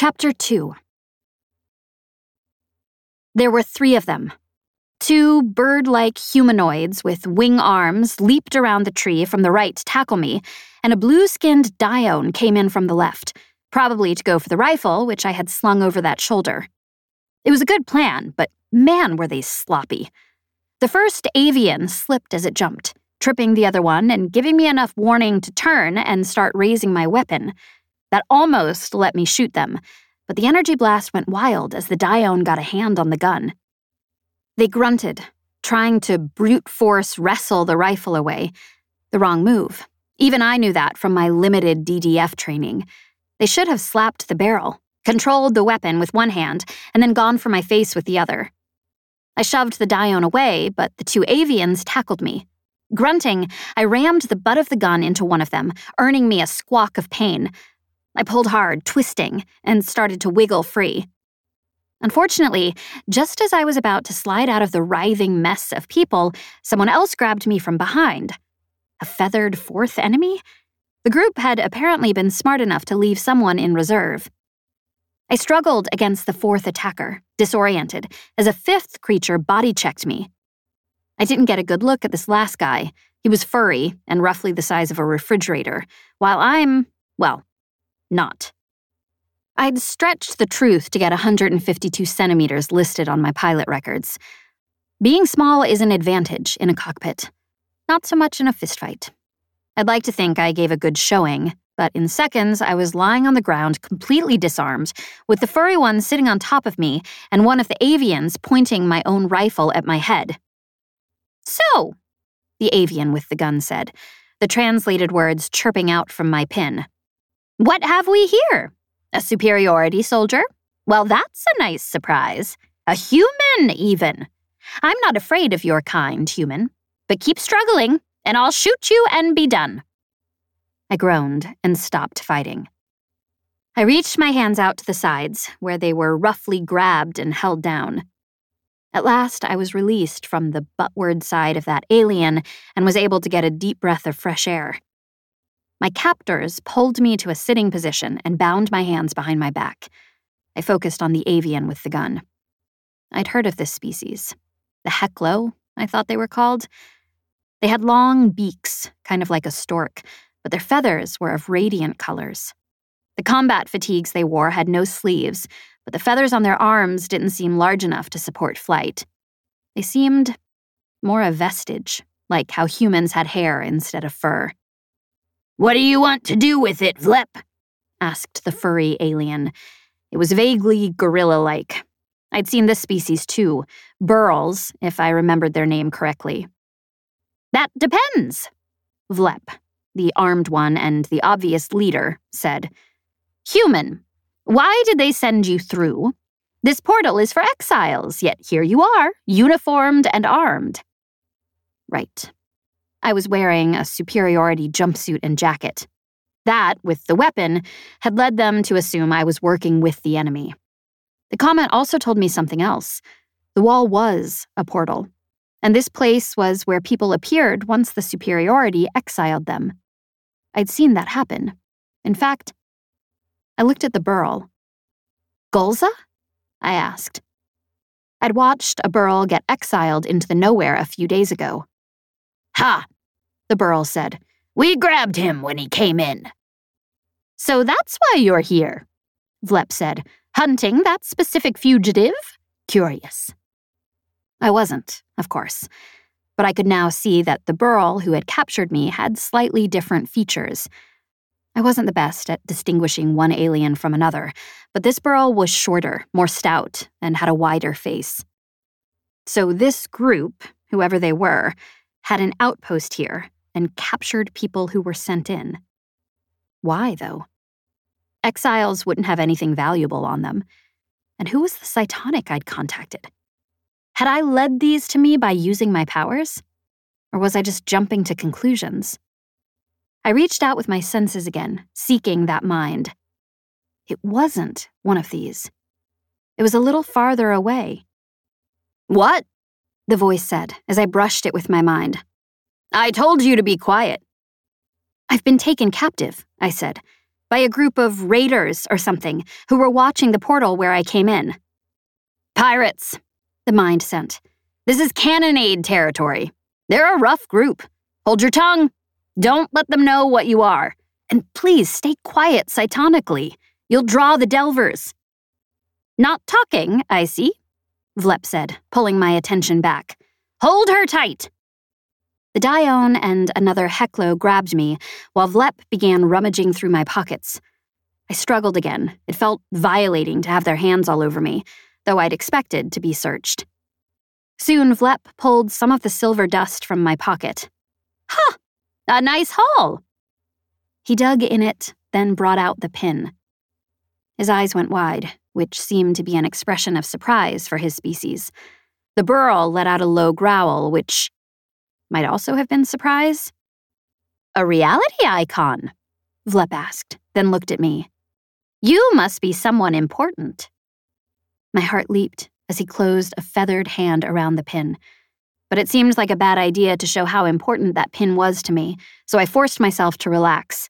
Chapter 2. There were 3 of them. 2 bird-like humanoids with wing arms leaped around the tree from the right to tackle me, and a blue-skinned Dione came in from the left, probably to go for the rifle, which I had slung over that shoulder. It was a good plan, but man, were they sloppy. The first avian slipped as it jumped, tripping the other one and giving me enough warning to turn and start raising my weapon. That almost let me shoot them, but the energy blast went wild as the Dione got a hand on the gun. They grunted, trying to brute force wrestle the rifle away. The wrong move. Even I knew that from my limited DDF training. They should have slapped the barrel, controlled the weapon with one hand, and then gone for my face with the other. I shoved the Dione away, but the 2 avians tackled me. Grunting, I rammed the butt of the gun into one of them, earning me a squawk of pain. I pulled hard, twisting, and started to wiggle free. Unfortunately, just as I was about to slide out of the writhing mess of people, someone else grabbed me from behind. A feathered 4th enemy? The group had apparently been smart enough to leave someone in reserve. I struggled against the 4th attacker, disoriented, as a 5th creature body-checked me. I didn't get a good look at this last guy. He was furry and roughly the size of a refrigerator, while I'm, well, not. I'd stretched the truth to get 152 centimeters listed on my pilot records. Being small is an advantage in a cockpit, not so much in a fistfight. I'd like to think I gave a good showing, but in seconds I was lying on the ground completely disarmed, with the furry one sitting on top of me and one of the avians pointing my own rifle at my head. "So," the avian with the gun said, the translated words chirping out from my pin. "What have we here? A superiority soldier? Well, that's a nice surprise. A human, even. I'm not afraid of your kind, human. But keep struggling, and I'll shoot you and be done." I groaned and stopped fighting. I reached my hands out to the sides, where they were roughly grabbed and held down. At last, I was released from the buttward side of that alien and was able to get a deep breath of fresh air. My captors pulled me to a sitting position and bound my hands behind my back. I focused on the avian with the gun. I'd heard of this species. The Heklo, I thought they were called. They had long beaks, kind of like a stork, but their feathers were of radiant colors. The combat fatigues they wore had no sleeves, but the feathers on their arms didn't seem large enough to support flight. They seemed more a vestige, like how humans had hair instead of fur. "What do you want to do with it, Vlep?" asked the furry alien. It was vaguely gorilla-like. I'd seen this species too, burls, if I remembered their name correctly. "That depends," Vlep, the armed one and the obvious leader, said. "Human, why did they send you through? This portal is for exiles, yet here you are, uniformed and armed." Right. I was wearing a superiority jumpsuit and jacket. That, with the weapon, had led them to assume I was working with the enemy. The comment also told me something else. The wall was a portal, and this place was where people appeared once the superiority exiled them. I'd seen that happen. In fact, I looked at the burl. "Gulza?" I asked. I'd watched a burl get exiled into the nowhere a few days ago. "Ha!" the burl said. "We grabbed him when he came in." "So that's why you're here," Vlep said. "Hunting that specific fugitive? Curious." I wasn't, of course, but I could now see that the burl who had captured me had slightly different features. I wasn't the best at distinguishing one alien from another, but this burl was shorter, more stout, and had a wider face. So this group, whoever they were, had an outpost here and captured people who were sent in. Why, though? Exiles wouldn't have anything valuable on them. And who was the Cytonic I'd contacted? Had I led these to me by using my powers? Or was I just jumping to conclusions? I reached out with my senses again, seeking that mind. It wasn't one of these. It was a little farther away. "What?" the voice said as I brushed it with my mind. "I told you to be quiet." "I've been taken captive," I said. by a group of raiders or something who were watching the portal where I came in. Pirates, the mind sent. This is cannonade territory. They're a rough group. Hold your tongue. Don't let them know what you are. And please stay quiet cytonically. You'll draw the delvers. Not talking, I see, Vlep said, pulling my attention back. Hold her tight. The Dione and another Heklo grabbed me, while Vlep began rummaging through my pockets. I struggled again. It felt violating to have their hands all over me, though I'd expected to be searched. Soon Vlep pulled some of the silver dust from my pocket. Huh! A nice haul! He dug in it, then brought out the pin. His eyes went wide, which seemed to be an expression of surprise for his species. The burl let out a low growl, which might also have been surprise. A reality icon? Vlep asked, then looked at me. You must be someone important. My heart leaped as he closed a feathered hand around the pin. But it seemed like a bad idea to show how important that pin was to me, so I forced myself to relax.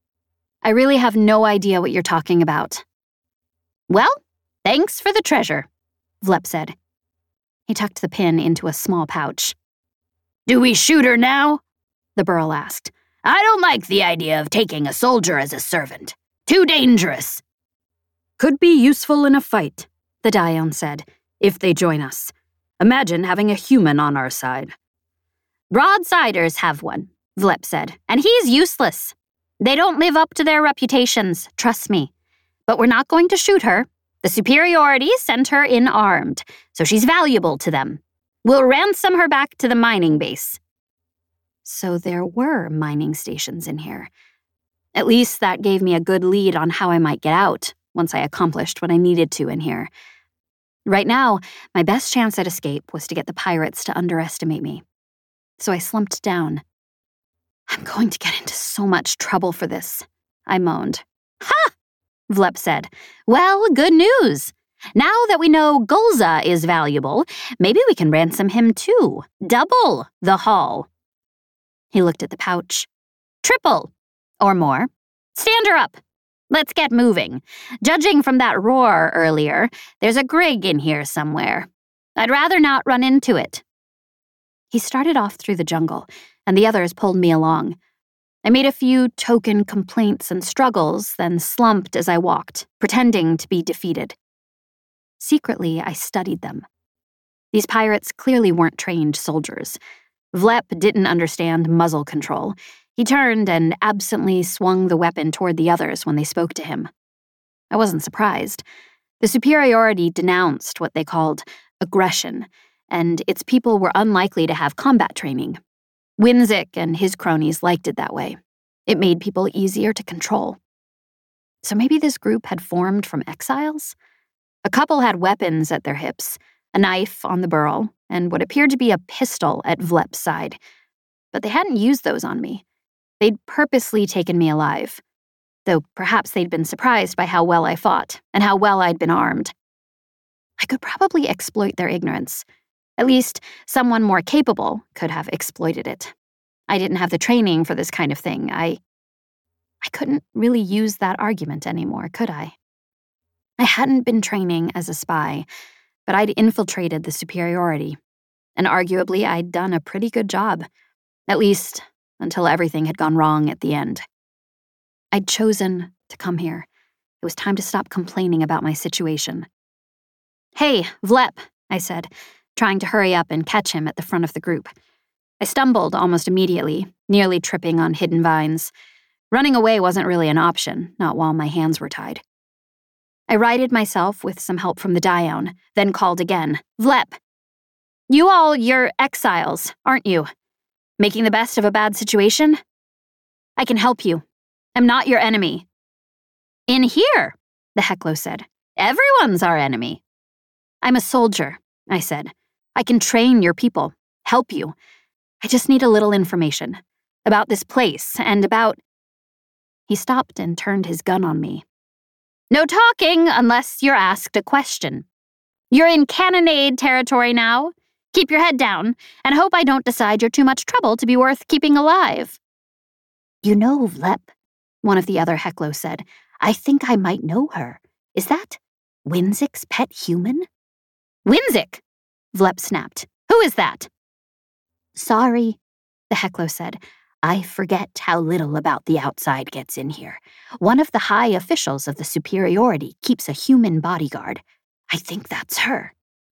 I really have no idea what you're talking about. Well, thanks for the treasure, Vlep said. He tucked the pin into a small pouch. Do we shoot her now? The burl asked. I don't like the idea of taking a soldier as a servant. Too dangerous. Could be useful in a fight, the Dione said, if they join us. Imagine having a human on our side. Broadsiders have one, Vlep said, and he's useless. They don't live up to their reputations, trust me. But we're not going to shoot her. The superiority sent her in armed, so she's valuable to them. We'll ransom her back to the mining base. So there were mining stations in here. At least that gave me a good lead on how I might get out once I accomplished what I needed to in here. Right now, my best chance at escape was to get the pirates to underestimate me. So I slumped down. I'm going to get into so much trouble for this, I moaned. Ha! Vlep said. Well, good news. Now that we know Gulza is valuable, maybe we can ransom him too. Double the haul. He looked at the pouch. Triple, or more. Stand her up. Let's get moving. Judging from that roar earlier, there's a grig in here somewhere. I'd rather not run into it. He started off through the jungle, and the others pulled me along. I made a few token complaints and struggles, then slumped as I walked, pretending to be defeated. Secretly, I studied them. These pirates clearly weren't trained soldiers. Vlep didn't understand muzzle control. He turned and absently swung the weapon toward the others when they spoke to him. I wasn't surprised. The superiority denounced what they called aggression, and its people were unlikely to have combat training. Winzik and his cronies liked it that way. It made people easier to control. So maybe this group had formed from exiles? A couple had weapons at their hips, a knife on the burl, and what appeared to be a pistol at Vlep's side. But they hadn't used those on me. They'd purposely taken me alive, though perhaps they'd been surprised by how well I fought and how well I'd been armed. I could probably exploit their ignorance. At least someone more capable could have exploited it. I didn't have the training for this kind of thing. I couldn't really use that argument anymore, could I? I hadn't been training as a spy, but I'd infiltrated the superiority, and arguably I'd done a pretty good job, at least until everything had gone wrong at the end. I'd chosen to come here. It was time to stop complaining about my situation. Hey, Vlep, I said, trying to hurry up and catch him at the front of the group. I stumbled almost immediately, nearly tripping on hidden vines. Running away wasn't really an option, not while my hands were tied. I righted myself with some help from the Dione, then called again. Vlep! You're exiles, aren't you? Making the best of a bad situation? I can help you. I'm not your enemy. In here, the Heklo said. Everyone's our enemy. I'm a soldier, I said. I can train your people, help you. I just need a little information about this place and about... He stopped and turned his gun on me. No talking unless you're asked a question. You're in cannonade territory now. Keep your head down and hope I don't decide you're too much trouble to be worth keeping alive. You know, Vlep, one of the other Heklo said. I think I might know her. Is that Winzik's pet human? Winzik! Vlep snapped. Who is that? Sorry, the Heklo said. I forget how little about the outside gets in here. One of the high officials of the superiority keeps a human bodyguard. I think that's her.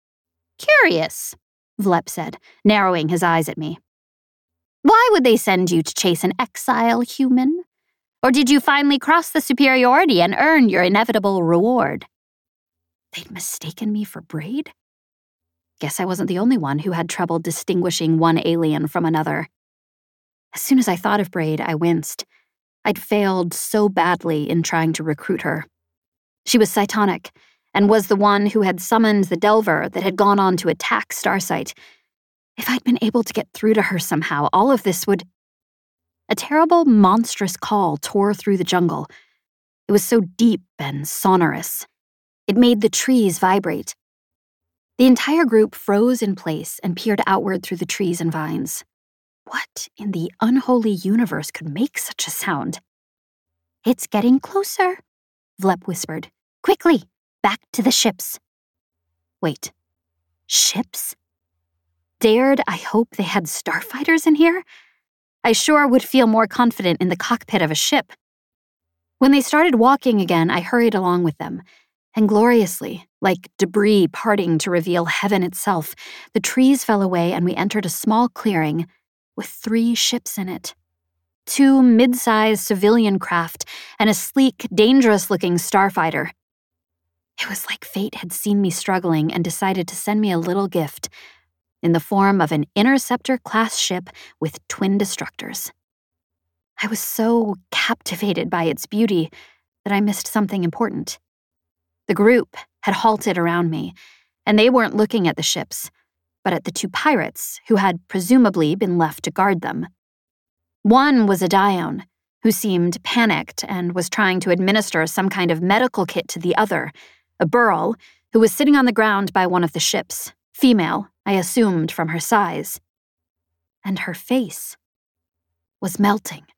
Curious, Vlep said, narrowing his eyes at me. Why would they send you to chase an exile human? Or did you finally cross the superiority and earn your inevitable reward? They'd mistaken me for Braid? Guess I wasn't the only one who had trouble distinguishing one alien from another. As soon as I thought of Braid, I winced. I'd failed so badly in trying to recruit her. She was Cytonic, and was the one who had summoned the Delver that had gone on to attack Starsight. If I'd been able to get through to her somehow, all of this would... A terrible, monstrous call tore through the jungle. It was so deep and sonorous. It made the trees vibrate. The entire group froze in place and peered outward through the trees and vines. What in the unholy universe could make such a sound? It's getting closer, Vlep whispered. Quickly, back to the ships. Wait, ships? Dared I hope they had starfighters in here? I sure would feel more confident in the cockpit of a ship. When they started walking again, I hurried along with them, and gloriously, like debris parting to reveal heaven itself, the trees fell away and we entered a small clearing with 3 ships in it. 2 mid-sized civilian craft and a sleek, dangerous-looking starfighter. It was like fate had seen me struggling and decided to send me a little gift in the form of an Interceptor-class ship with twin destructors. I was so captivated by its beauty that I missed something important. The group had halted around me, and they weren't looking at the ships, but at the 2 pirates who had presumably been left to guard them. One was a Dione, who seemed panicked and was trying to administer some kind of medical kit to the other, a Burl, who was sitting on the ground by one of the ships, female, I assumed from her size. And her face was melting.